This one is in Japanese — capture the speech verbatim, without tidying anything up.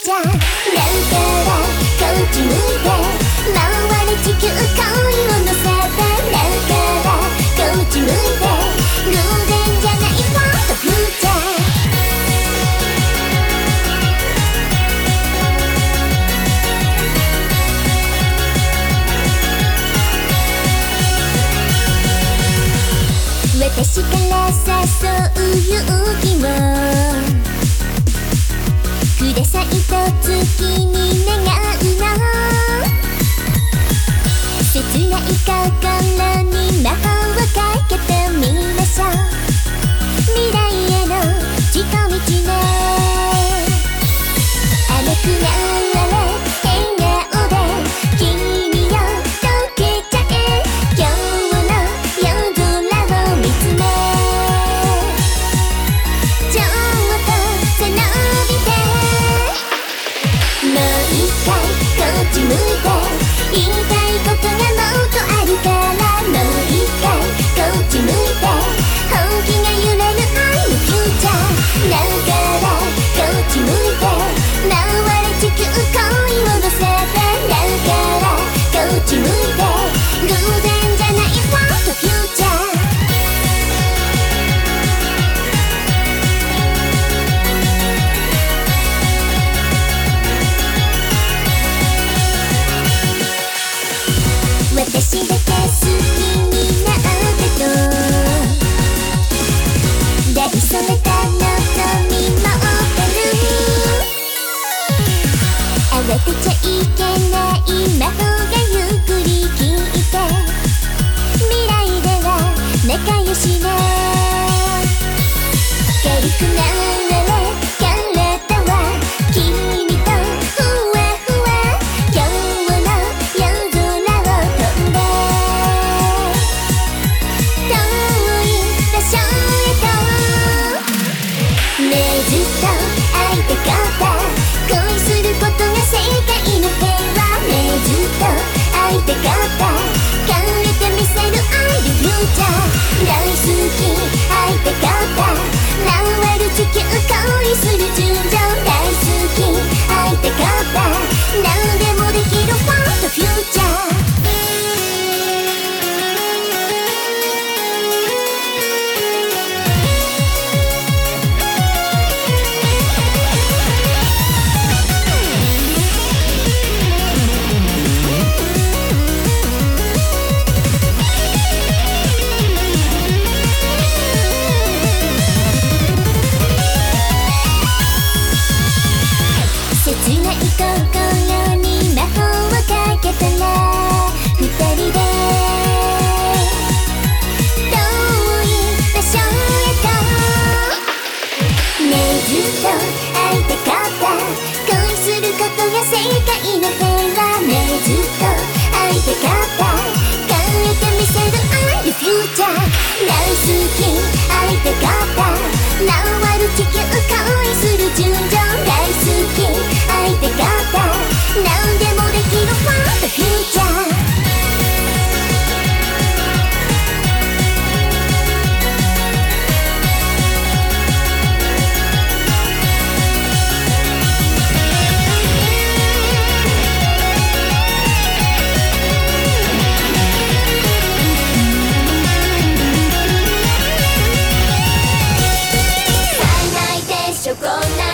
チャーだからこっち向いて回れ地球恋を乗せてだからこっち向いて偶然じゃないファーとフューチャー私から誘う勇気をくださいと月に願うの切ない心に魔法をかけてみましょう未来への近道ね甘くなれ笑顔で君を溶けちゃえ今日の夜空を見つめちょっと背伸びてもう一回こっち向いて言いたいことがもっとあるからもう一回こっち向いて本気が揺れる愛のフューチャーだからこっち向いて回れ地球恋を乗せてだからこっち向いて偶然じゃないファーとフューチャー私だけ好きになってと抱きそれたのと見守ってる慌てちゃいけない魔法がゆっくり聞いて未来では仲良しね軽くなれ体は君とふわふわ今日の夜空を飛んで遠い場所へとねえずっと会いたかった恋することが世界の平和ねえずっと会いたかった変えてみせる愛のフューチャー大好き会いたかった回る地球恋する純情大好き会いたかった何でもできるファンとフューチャー切ない心に魔法をかけたら二人で遠い場所へとねえずっと会いたかった恋することが世界の平和ねえずっと会いたかった変えてみせる愛のフューチャー大好き会いたかった